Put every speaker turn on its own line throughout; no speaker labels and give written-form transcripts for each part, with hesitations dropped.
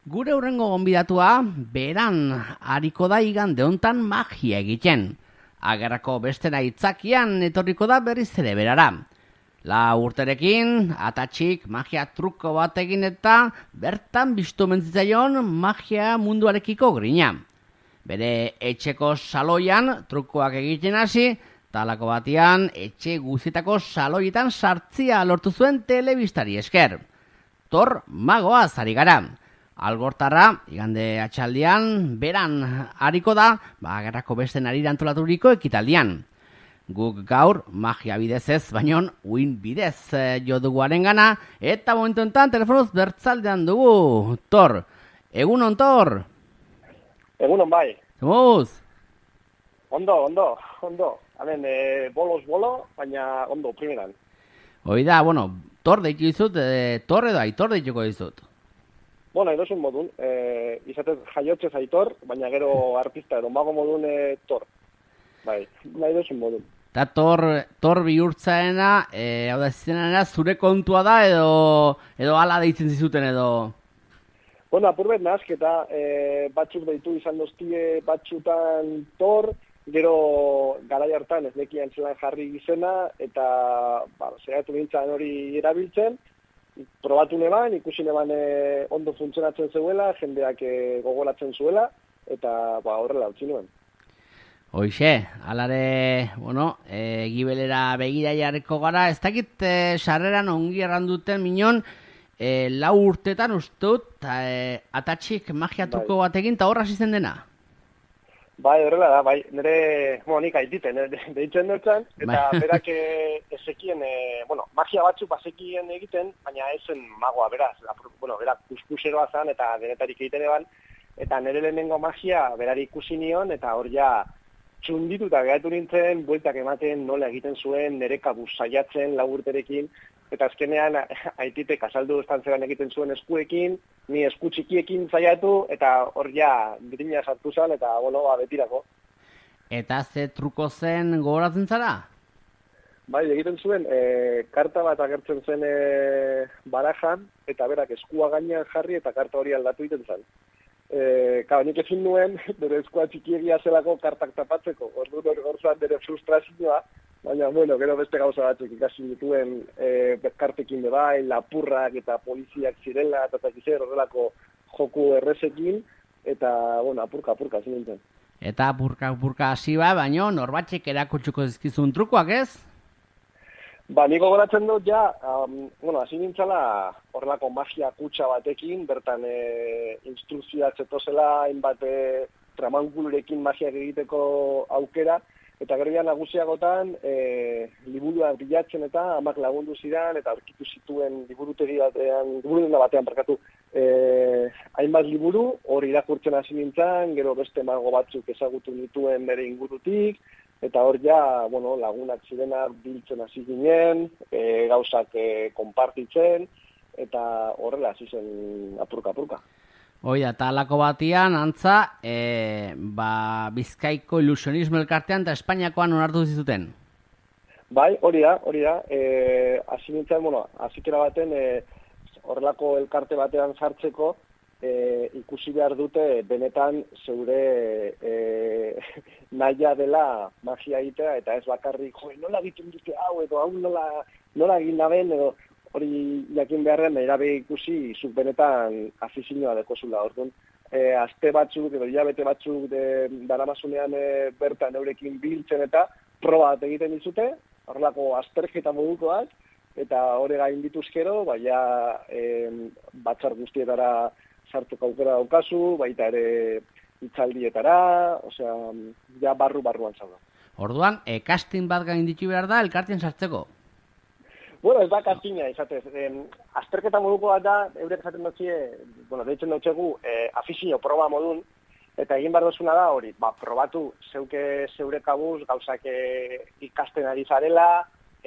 Gure hurrengo gonbidatua, beran hariko da igande hontan magia egiten. Agerrako bestera itzakian etorriko da berriz ere berara. La urterekin, atatxik magia truko bat egin eta bertan biztu mentzitzaion magia munduarekiko grina. Bere etxeko saloian trukoak egiten hasi, talako batian etxe guztietako saloietan sartzia lortu zuen telebistari esker. Tor magoaz ari gara. Algortarra, igande atxaldian, beran hariko da, gerrako beste narira antolaturiko ekitaldian. Guk gaur magia bidez ez, baino uin bidez jo duguaren gana, eta momentu enten telefonoz bertzaldean dugu. Tor, egunon Tor?
Egunon bai.
Zemuz?
Ondo. Hemen, boloz bolo, baina ondo, primeran.
Oida, Tor deitu dizut, Tor edo Aitor deituko dizut.
Edosun modun, izatez jaiotzez Aitor, baina gero artista edo mago modun Tor. Bai, nahi dosun modun.
Eta Tor bihurtzaena, hau da zizenera, zure kontua da edo ala deitzen zizuten edo...
Apurbet nahazketa, batzuk deitu izan doztie batzutan Tor, gero garai hartan ez nekian zelan jarri izena, eta zeratu nintzen hori erabiltzen, probatu neban, ikusi neban ondo funtzionatzen zeuela, jendeak gogoratzen zuela, eta horrela utzi nuen.
Hoixe, alare, gibelera begira jarriko gara, ez dakit sarreran ongi erranduten minon, 4 urtetan ustut, atatxik magia truko batekin, eta horra zen dena?
Bai, horrela da, bai, nire, nik aititen, deitzen dutzen, eta berak ezekien, magia batzuk bazekien egiten, baina esen magoa, beraz, berak kuskuseroa zan, eta denetarik egiten eban, eta nire lehenengo magia berari ikusi nion, eta hor ja, txundituta gehatu nintzen, bueltak ematen nola egiten zuen, nire kabuz saiatzen laburterekin, eta azkenean aititek azaldu estantzean egiten zuen eskuekin, ni esku txikiekin saiatu, eta hor ja birina sartu zen, eta betirako.
Eta ze truko zen gogoratzen zara?
Bai, egiten zuen, karta bat agertzen zen barajan, eta berak eskua gainean jarri, eta karta hori aldatu egiten zen. Nik ezin nuen, bere eskua txikiegia zelako kartak tapatzeko, orduan bere frustrazioa, baina, gero beste gauza batzuk ikasi dituen kartekin de bai, lapurrak eta poliziak zirela, eta takizer horrelako joku errezekin, eta, apurka zinintzen.
Eta apurka hasi baina norbatxek erakutsuko dizkizun trukoak ez?
Niko goratzen dut ja, hasi nintzala horrelako magia kutsa batekin, bertan instrukzioak zetozela, hainbat tramangulurekin magia egiteko aukera, eta gero nagusiagotan, liburuak bilatzen eta amak lagundu zidan, eta aurkitu zituen liburutegi batean, hainbat liburu, hori irakurtzen hasi nintzen, gero beste mago batzuk ezagutu nituen bere ingurutik, eta hor ja, lagunak zirenak biltzen hasi ginen, gauzak konpartitzen, eta horrela hasi zen apurka.
Oida, eta alako batian, antza, Bizkaiko ilusionismo elkartean eta Espainiakoan onartu zizuten?
Bai, hori da. Hasi nintzen, hazikera baten, horrelako elkarte batean sartzeko, ikusi behar dute benetan zeure nahia dela magia egitea, eta ez bakarrik, nola egiten dute hau, edo hau nola egin daben, edo hori jakin beharren, erabe ikusi, zuk benetan afizioa dekozula. Orduan, aste batzuk, edo hilabete batzuk daramasunean bertan eurekin biltzen eta proba bat egiten dizute, horrelako azterketa modukoak, eta hori gain dituzkero, batzar guztietara sartuko aukera daukazu, baita ere hitzaldietara, ja barruan zauda.
Orduan, casting bat gain ditu behar da elkartien sartzeko?
Ez da castinga, izatez. Azterketa moduko bat da, eurek esaten dutzie, deitzen dutxegu, afizio proba modun, eta egin behar duzuna da hori, probatu zeure kabuz gauzak ikasten ari zarela,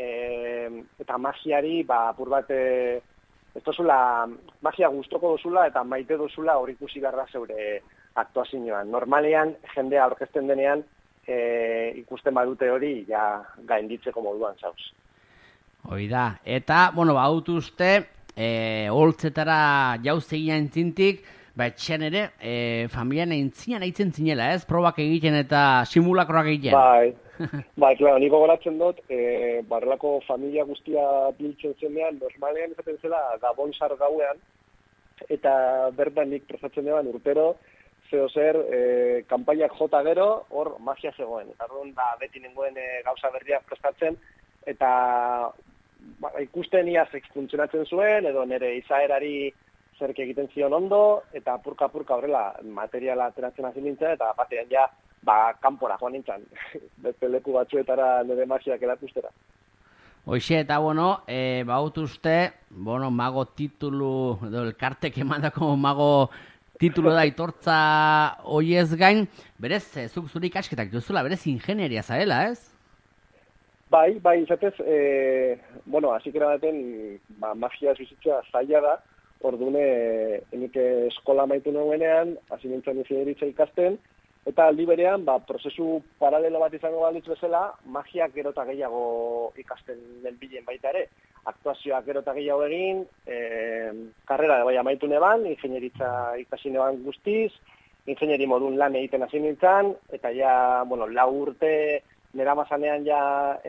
eta magiari, apur bat, ez dozula, magia gustoko dozula, eta maite dozula hori ikusi behar da zeure aktuazioan. Normalean, jendea aurkezten denean, ikusten badute hori, ja gainditzeko moduan zauz.
Hoi da, eta, baut uste, holtzetara jauz egin entzintik, Ba, etxean ere, familian eintzinan eitzen zinela, ez? Probak egiten eta simulakroak egiten.
Bai, klaro, niko goratzen dut, barrelako familia guztia biltzen zenean, normalean izaten zela Gabon sar gauean, eta bertan nik prestatzen deban urtero, zeo zer, kanpaiak jota gero, hor magia zegoen. Eta orduan, beti nengoen gauza berriak prestatzen, eta ikusten iaz funtzionatzen zuen, edo nire izaerari zerk egiten zion ondo, eta purka-purka horrela materiala ateratzen hasi nintzen, eta batean ja, kanpora joan nintzen, beste leku batzuetara nire magiak erakustera.
Hoxe, eta uste, mago titulu, edo elkartek emandako mago titulu da itortza hoiez gain, berez, zuk zure ikasketak duzula, berez ingenieria zarela, ez?
Bai, izatez, hasikera baten, magia bizitza zaila da, ordune, enik eskola maitu nuenean, hasi nintzen ingenieritza ikasten, eta aldi berean, prozesu paralelo bat izango balitz bezala, magiak gero eta gehiago ikasten den bilen baita ere. Aktuazioak gero eta gehiago egin, karrera bai amaitu neban, ingenieritza ikasi neban guztiz, ingenieri modun lan egiten hasi nintzen, eta ja, 4 urte nera mazanean ja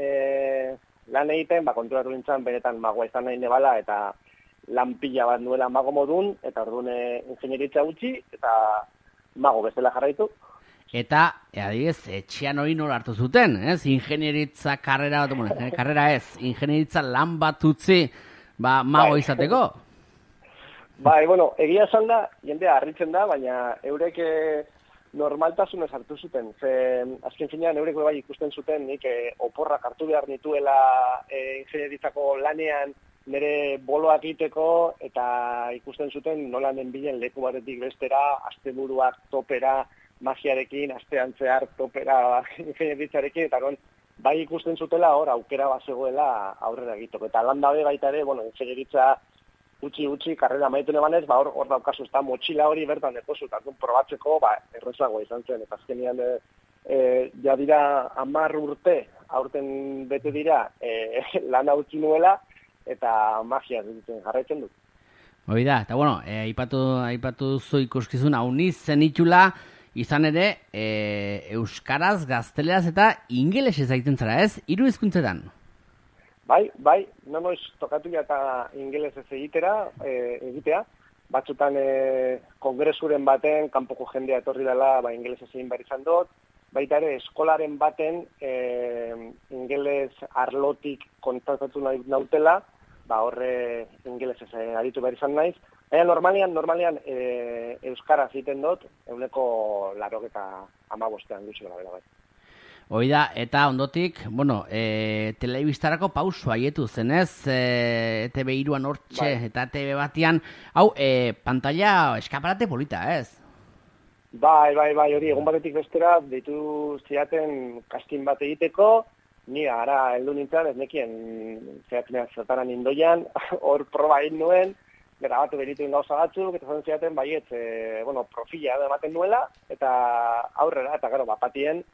lan egiten, konturatu nintzen benetan magoa izan nahi nebala, eta lan pila bat nuela mago modun, eta orduan ingenieritza gutxi, eta mago bezala jarraitu.
Eta, adibidez, etxean hori nola hartu zuten, ez? Ingenieritza karrera bat, karrera ez, ingenieritza lan bat utzi, mago izateko?
Bai, egia esan da, jendea harritzen da, baina eurek normaltasunez hartu zuten. Azken finean, eurek bai ikusten zuten, nik oporrak hartu behar nituela ingenieritzako lanean, nire boloak egiteko, eta ikusten zuten nola nenbilen leku batetik bestera, asteburuak topera, magiarekin, astean zehar topera ingenieritzarekin, eta bai ikusten zutela hor aukera bazegoela aurrera egiteko. Eta lan dabe baita ere, ingenieritza utzi, karrera maitu nebanez, hor daukazu, eta motxila hori bertan depozu, eta probatzeko, errezagoa izan zen, eta azkenean ja dira 10 urte, aurten bete dira, lan utzi nuela, eta magia jarraitzen dut.
Hoi da, eta aipatu duzu ikuskizun hauniz zenitula, izan ere, euskaraz, gazteleraz eta ingelesez egiten zara, ez? 3 hizkuntzetan.
Bai, noiz tokatu eta ingelesez egitea. Batzutan kongresuren baten, kanpoko jendea etorri dela, ingelesez egin behar izan dut. Baita ere, eskolaren baten ingeles arlotik kontaktatu nautela, horre ingelesez aritu behar izan naiz. Baina normalean euskaraz egiten dut, 95 gutxi gara bera bai.
Hoi da, eta ondotik, telebistarako pauso haietu zenez, TV3an hortxe eta TV batian, pantalla eskaparate polita, ez?
Bai, hori egun batetik bestera, deitu ziaten casting bat egiteko, ni ara heldu nintzen, ez nekien zeatzen zertaran indoian, hor proba egin nuen, grabatu beritu gauza batzuk, eta zaten ziaten baiet, profila ematen nuela, eta aurrera, eta gero, patien,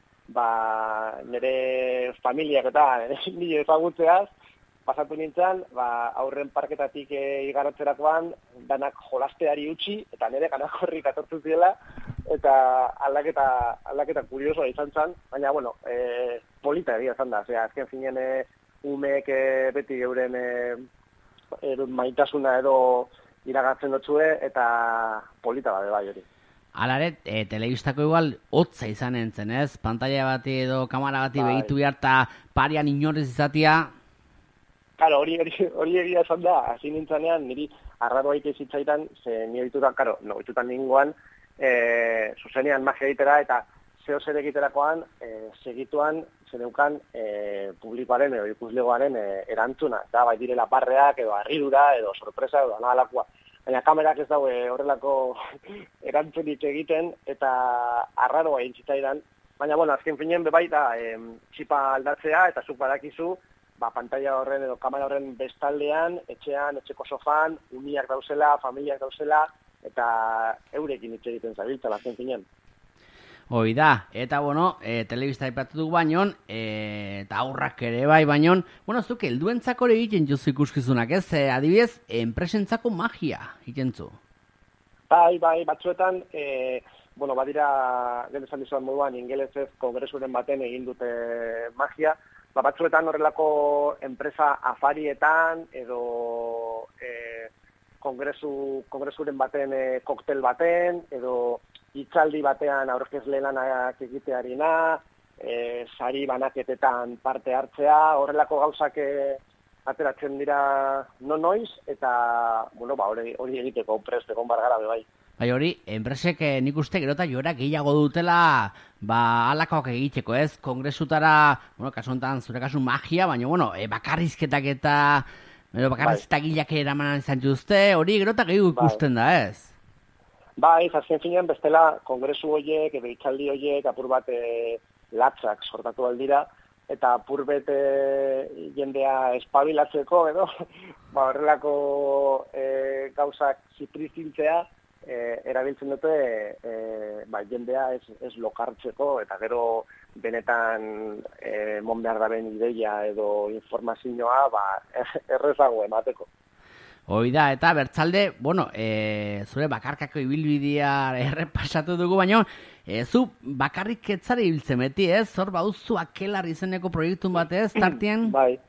nire familiak eta nire ezagutzeaz, pasatu nintzen, aurren parketatik igarotzerakoan, danak jolasteari utzi, eta nire ganak horrik atortu ziela, eta aldaketa kuriosoa izan zen, baina, polita egia izan da, azken finean umeek beti euren maitasuna edo iragatzen dotzue, eta polita bade bai hori.
Alare, telebistako igual hotza izan entzen, ez? Pantalla bati edo kamera bati begitu behar eta parian inorez izatia.
Karo, hori egia esan da, hasi nintzanean, niri arraro haite zitzaitan, ze nire ditutan ninguan, zuzenean magia egitera, eta zeo zer egiterakoan, segituan, zeneukan publikoaren edo ikuslegoaren erantzuna. Eta bai direla barreak, edo harridura, edo sorpresa, edo analakoa. Baina kamerak ez daue horrelako erantzunik egiten, eta arraroa egin zitzaidan. Baina, azken finean bebai da, txipa aldatzea, eta zuk badakizu, pantalla horren edo kamera horren bestaldean, etxean, etxeko sofan, umiak dauzela, familiak dauzela, eta eurekin hitz egiten zabiltzen, azken finean.
Hoi da, eta telebista aipatu dugu bainon, eta aurrak ere bai bainon, zuk helduentzako egiten juzu ikuskizunak, ez? Adibidez, enpresentzako magia egiten zu.
Bai, batzuetan, badira, gero esan dizuan moduan, ingelesez kongresuren baten egin dute magia, batzuetan horrelako enpresa afarietan, edo kongresuren baten koktel baten, edo hitzaldi batean aurkezle lanak egitearena, sari banaketetan parte hartzea, horrelako gauzak ateratzen dira noiz, eta, hori egiteko prest egon bargara bai.
Bai hori, enpresek nik uste gero eta joera gehiago dutela alakoak egiteko, ez? Kongresutara, kasu honetan, zure kasu magia, baina, bakarrizketak eta bakarrizketak gilak eramanan izan duzte, hori gero eta gehiago ikusten da, ez?
Bai, azken finean bestela kongresu horiek, edo hitzaldi horiek, apur bat latzak sortatu aldira, eta apur bete jendea espabilatzeko, edo, horrelako gauzak ziprizintzea, erabiltzen dute jendea ez lokartzeko, eta gero benetan mon behar daren ideia edo informazioa errezago emateko.
Hoi da, eta bertzalde, zure bakarkako ibilbidea errepasatu dugu, baina zu bakarrik etzare ibiltzen beti, ez? Zor bauzu Akelar izeneko proiektun bat, ez, tartien?
Bai,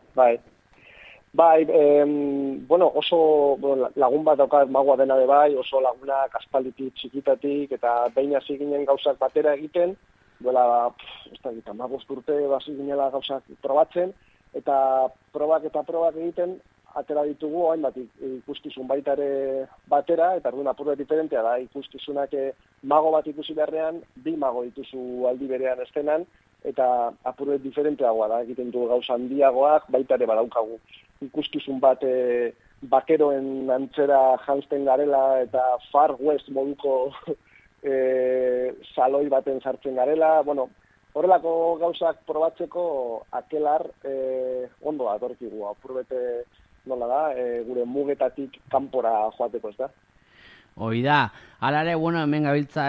oso lagun bat daukat magua dena de bai, oso lagunak aspalditik txikitatik, eta behin hasi ginen gauzak batera egiten, duela, ez da egiten, 15 urte hasi ginela gauzak probatzen, eta probak egiten, atera ditugu, hainbat ikuskizun baita ere batera, eta orduan apur bat diferentea da, ikuskizunak mago bat ikusi beharrean, 2 mago dituzu aldi berean estenan, eta apur bat diferenteagoa da, egiten dugu gauza handiagoak, baita ere badaukagu ikuskizun bat bakeroen antzera janzten garela, eta Far West moduko saloi baten sartzen garela, horrelako gauzak probatzeko Akelar ondo datorkigu, apur bete nola da, gure mugetatik kanpora joateko, ez da?
Hoi da, hala ere, hemen gabiltza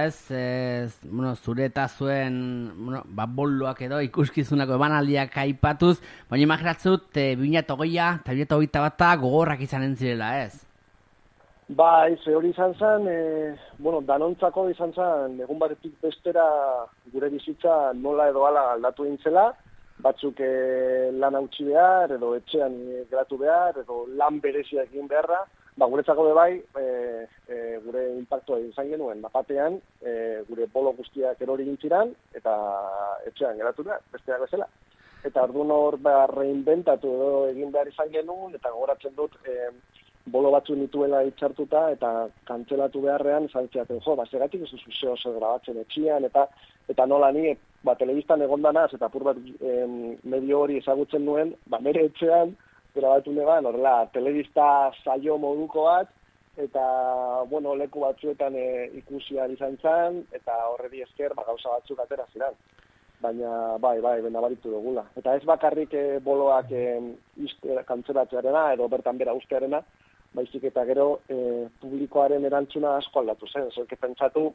zure eta zuen, bolloak edo ikuskizunako emanaldiak aipatuz, baina imaginatzut 2020 eta 2021 gogorrak izanen zirela, ez?
Bai, ze hori izan zen, danontzako izan zen, egun batetik bestera gure bizitza nola edo ala aldatu dintzela, batzuk lan hautsi behar, edo etxean geratu behar, edo lan berezia egin beharra, guretzako bai, gure impactua izan genuen, batean, gure bolo guztiak erori gintziran, eta etxean geratu behar, besteak bezala. Eta orduan hor reinventatu edo egin behar izan genuen, eta gogoratzen dut, bolo batzu nituela itxartuta, eta kantzelatu beharrean, izan ziaten, segatik ez duzu zeo grabatzen etxian, eta nola ni, telebistan egondanaz, eta apur bat medio hori ezagutzen nuen, nire etxean, grabatu neban, horrela, telebista saio moduko bat, eta, leku batzuetan ikusia izan zen, eta horredi esker, gauza batzuk atera ziren. Baina, nabaritu dugula. Eta ez bakarrik boloak kantzeratzearena, edo bertan bera ustearena, baizik eta gero publikoaren erantzuna asko aldatu zen. Zerke pentsatu,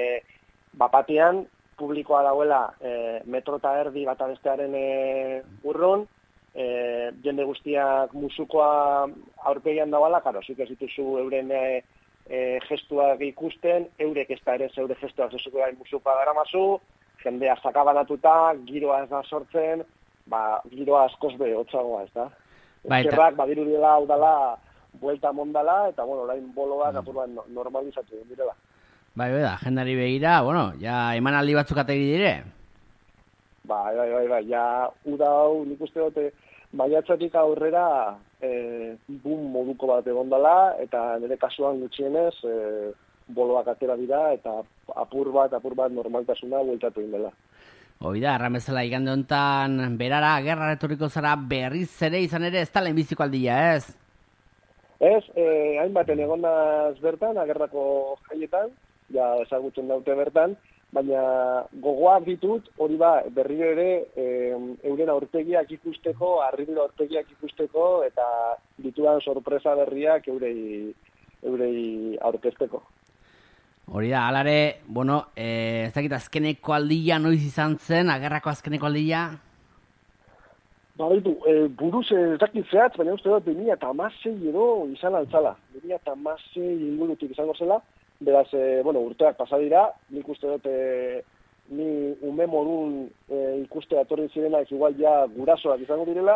batean publikoa dauela metro eta erdi bata bestearen urrun, jende guztiak musukoa aurpegian dagoela, karo, zuk ez dituzu euren gestuak ikusten, eurek ez da ere zeure gestuak zezuko gain musukoa garamazu, jendea sakabanatuta, giroa ez da sortzen, giroa askoz hotzagoa, ez da? Eskerrak, badirudela hau dala, buelta mondala, eta, lain boloak apurban normalizatu direla.
Bai, agendari begira, ja emanaldi batzuk ateri dire?
Bai, ja uda hau nik uste dute maiatzatik aurrera boom moduko bat egon dela, eta nire kasuan gutxienez boloak atera dira, eta apur bat normaltasuna bueltatu indela.
Hoi da, erran bezala igande honetan berara, gerra retorriko zara berriz ere izan ere, ez da lehenbiziko aldia, ez?
Ez, hainbaten egonaz bertan, agerrako jaietan, ja ezagutzen daute bertan, baina gogoak ditut, hori berriro ere euren aurpegiak ikusteko, arribilo aurpegiak ikusteko, eta ditudan sorpresa berriak eurei aurkezteko.
Hori da, alare, ez dakit azkeneko aldia noiz izan zen, agerrako azkeneko aldia?
Buruz ez dakit zehatz, baina uste dut 2016 edo izan altzala. 2016 ingurutik izango zela, beraz, urteak pasa dira, nik uste dut, ni ume modun ikuste atorri zirenak igual ja gurasoak izango direla,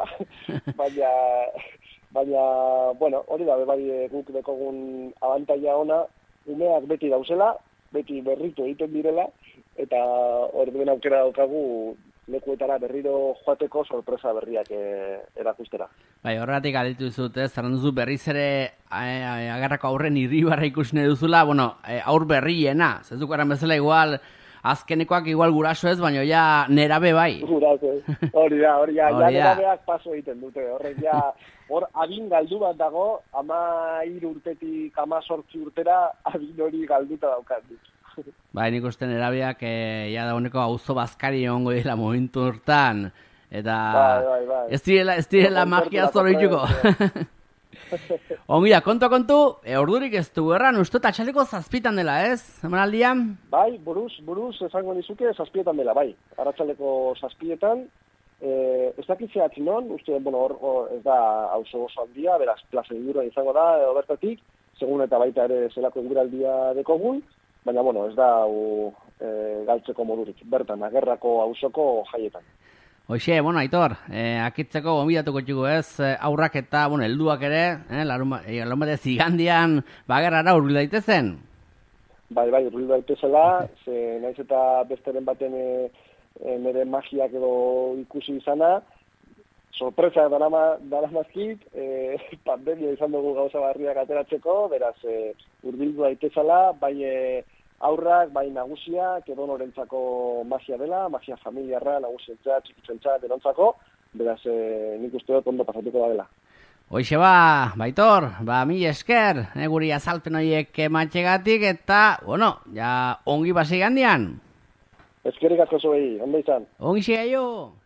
baina, hori da, bai guk dekogun abantaia ona, umeak beti dauzela, beti berritu egiten direla, eta hori duen aukera daukagu lekuetara berriro joateko sorpresa berriak erakustera.
Bai, horregatik galditu zut, zerran duzu berriz ere agarrako aurren irribarra ikusne duzula, aur berriena, zezukaran bezala igual, azkenekoak igual guraso ez, baina ja nerabe bai.
Guraso, hori da, nerabeak paso egiten dute, horrek ja, hor adin galdu bat dago, 13 urtetik 18 urtera adin hori galduta daukat dut.
Bai, nik uste nerabeak ja dauneko auzo bazkari egongo dela momentu hortan, eta
bai.
ez direla magia zoroituko. Ongi da, kontu, ordurik ez du erran, uste atxaleko 7 dela, ez, emanaldian?
Bai, buruz, esango nizuke 7 dela, bai, arratsaleko 7, ez dakitzeak non, uste, hor ez da auzo oso handia, beraz, plaza inguruan izango da, edo bertatik, segun eta baita ere zelako inguraldia dekogun, baina, ez da galtzeko modurik, bertan, agerrako auzoko jaietan.
Hoxe, Aitor, akitzeko gonbidatuko txugu ez, aurrak eta, helduak ere, larun bate zigandian, bagerrara urbil daitezen?
Bai, urbil daitezela, ze naiz eta besteren baten nire magiak edo ikusi izana, sorpresa daramazkit, pandemia izan dugu gauza barriak ateratzeko, beraz, urbildu daitezela, bai aurrak, bai nagusiak, edo norentzako magia dela, magia familiarra, nagusientzat, txikitzentzat, denontzako, beraz, nik uste dut ondo pasatuko da dela.
Hoixe Aitor, mila esker, guri azalpen horiek ematxegatik, eta, ja ongi basi gandian.
Eskerrik asko zuei, ondo izan.
Ongi xegaio.